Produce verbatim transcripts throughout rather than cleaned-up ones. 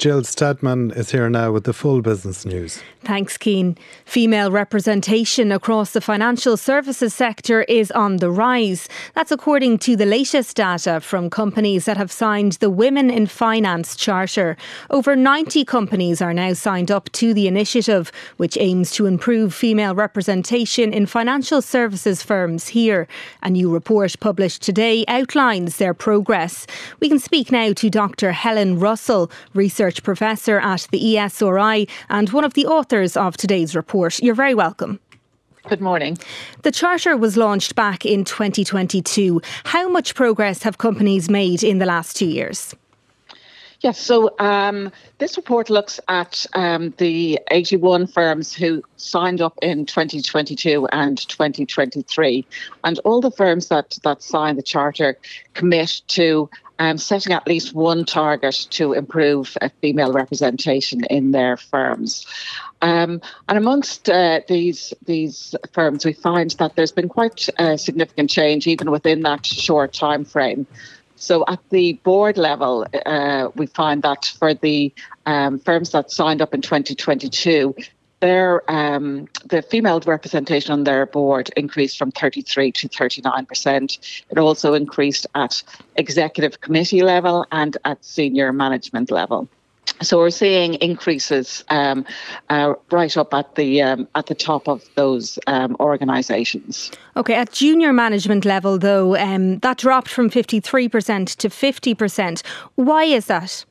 Jill Stadman is here now with the full business news. Thanks, Keane. Female representation across the financial services sector is on the rise. That's according to the latest data from companies that have signed the Women in Finance Charter. Over ninety companies are now signed up to the initiative, which aims to improve female representation in financial services firms here. A new report published today outlines their progress. We can speak now to Doctor Helen Russell, Research Professor at the E S R I and one of the authors of today's report. You're very welcome. Good morning. The Charter was launched back in twenty twenty-two. How much progress have companies made in the last two years? Yes, so um, this report looks at um, the eighty-one firms who signed up in twenty twenty-two and twenty twenty-three. And all the firms that, that signed the Charter commit to um, setting at least one target to improve uh, female representation in their firms. Um, and amongst uh, these these firms, we find that there's been quite a significant change even within that short time frame. So at the board level, uh, we find that for the um, firms that signed up in twenty twenty-two, their um, the female representation on their board increased from thirty-three to thirty-nine percent. It also increased at executive committee level and at senior management level. So we're seeing increases um, uh, right up at the um, at the top of those um, organisations. Okay, at junior management level, though, um, that dropped from fifty-three percent to fifty percent. Why is that?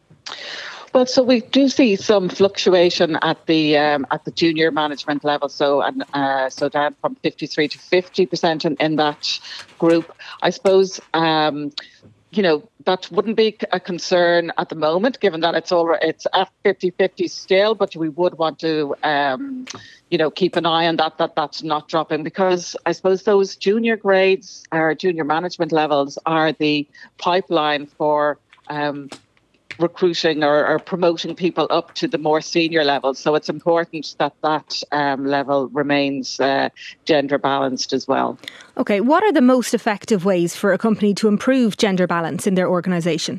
Well, so we do see some fluctuation at the um, at the junior management level. So and uh, so down from fifty-three to fifty percent in, in that group. I suppose. Um, You know, that wouldn't be a concern at the moment, given that it's all it's at fifty-fifty still, but we would want to, um, you know, keep an eye on that, that that's not dropping, because I suppose those junior grades or junior management levels are the pipeline for um, recruiting or, or promoting people up to the more senior levels. So it's important that that um, level remains uh, gender balanced as well. Okay, what are the most effective ways for a company to improve gender balance in their organisation?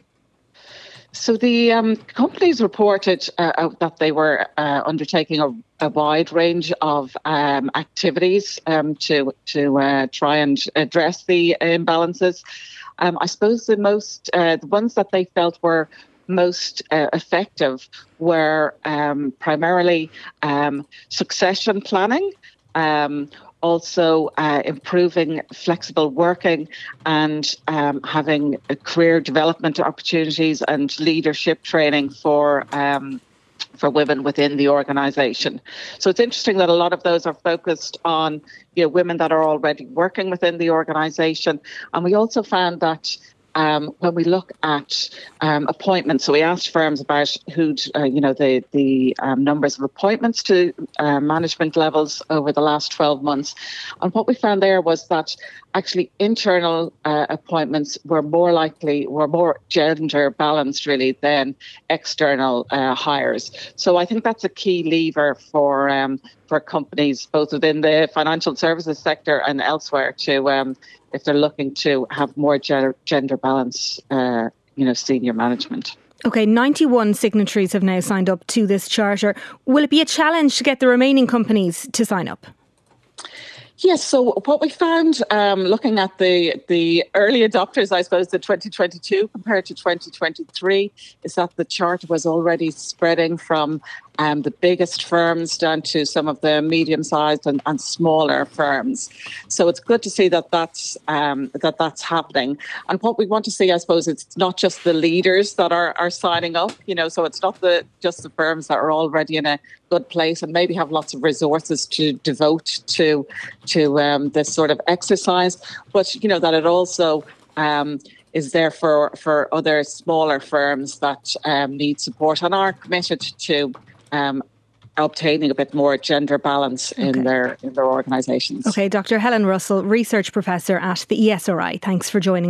So the um, companies reported uh, that they were uh, undertaking a, a wide range of um, activities um, to to uh, try and address the imbalances. Um, I suppose the most uh, the ones that they felt were most uh, effective were um, primarily um, succession planning, um, also uh, improving flexible working and um, having uh, career development opportunities and leadership training for um, for women within the organisation. So it's interesting that a lot of those are focused on, you know, women that are already working within the organisation. And we also found that Um, when we look at um, appointments, so we asked firms about who'd, uh, you know, the the um, numbers of appointments to uh, management levels over the last twelve months, and what we found there was that actually internal uh, appointments were more likely, were more gender balanced really than external uh, hires. So I think that's a key lever for um, for companies both within the financial services sector and elsewhere to um, if they're looking to have more gender, gender balance, uh, you know, senior management. Okay, ninety-one signatories have now signed up to this charter. Will it be a challenge to get the remaining companies to sign up? Yes, so what we found um, looking at the, the early adopters, I suppose, the twenty twenty-two compared to twenty twenty-three, is that the charter was already spreading from um, the biggest firms down to some of the medium-sized and, and smaller firms. So it's good to see that that's, um, that that's happening. And what we want to see, I suppose, it's not just the leaders that are, are signing up, you know, so it's not the just the firms that are already in a good place and maybe have lots of resources to devote to to um, this sort of exercise, but, you know, that it also um, is there for, for other smaller firms that um, need support and are committed to um, obtaining a bit more gender balance in okay. their in their organisations. Okay, Doctor Helen Russell, Research Professor at the E S R I. Thanks for joining